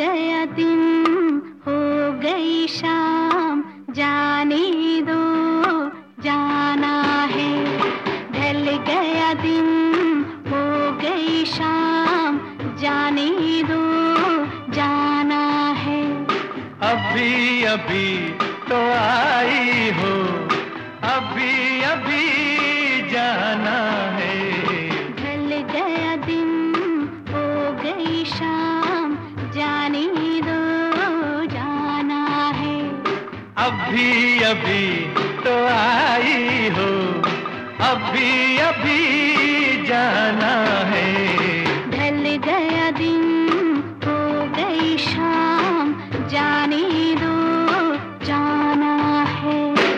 गया दिन हो गई शाम, जाने दो जाना है। ढल गया दिन हो गई शाम, जाने दो जाना है। अभी अभी तो आई हो, अभी अभी जाना है। ढल गया दिन हो गई शाम, जाने दो जाना है। अभी अभी तो आई हो, अभी अभी जाना है। ढल गया दिन हो गई शाम, जाने दो जाना है।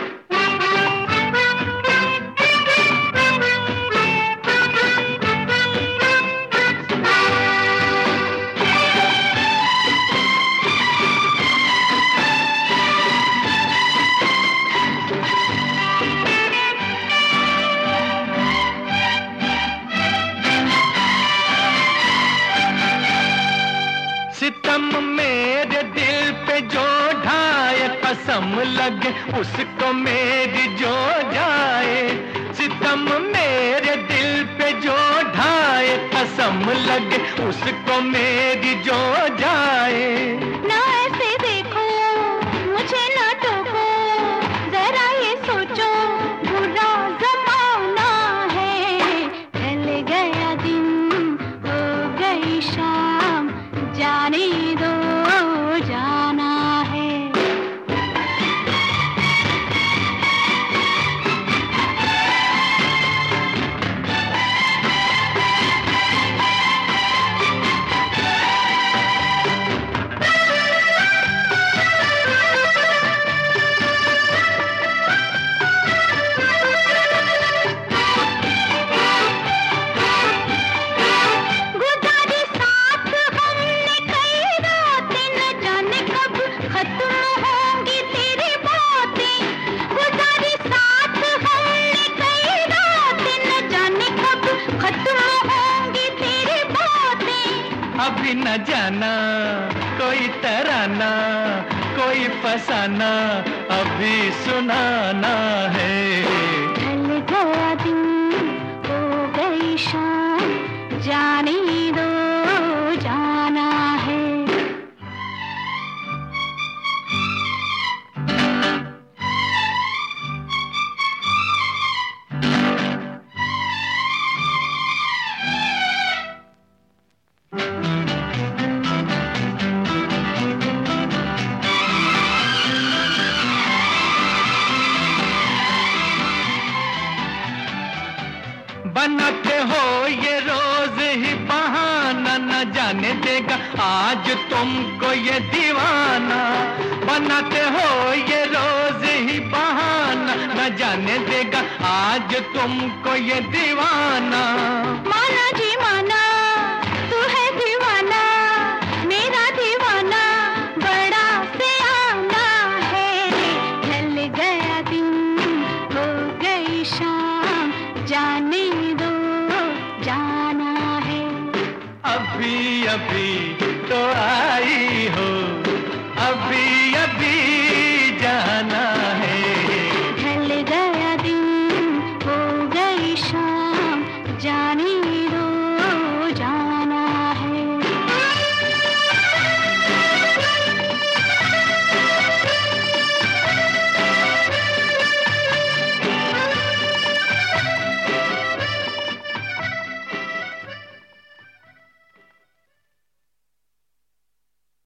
सितम मेरे दिल पे जो ढाए, कसम लगे उसको मेरी जो जाए। सितम मेरे दिल पे जो ढाए, कसम लगे उसको मेरी जो जाए। ना ऐसे देखो मुझे, ना टोको, जरा ये सोचो बुरा जमाना है। ढल गया दिन हो गई शाम, जाने दो जाना है। गुजारी साथ हमने कई रातें, न जाने कब खत्म होंगी तेरी बातें। गुजारी साथ हमने कई रातें, न जाने कब खत्म होंगी तेरी बातें। अभी न जाना कोई तराना, कोई फसाना अभी सुनाना है। ढल गया दिन हो गई शाम, जाने दो जाना है। बनाते हो ये रोज ही बहाना, न जाने देगा आज तुमको ये दीवाना। बनाते हो ये रोज ही बहाना, न जाने देगा आज तुमको ये दीवाना। माना जी माना, तू है दीवाना, मेरा दीवाना बड़ा सियाना है। ढल गया दिन हो गई शाम, जाने दो जाना है। अभी अभी तो आई हो, अभी अभी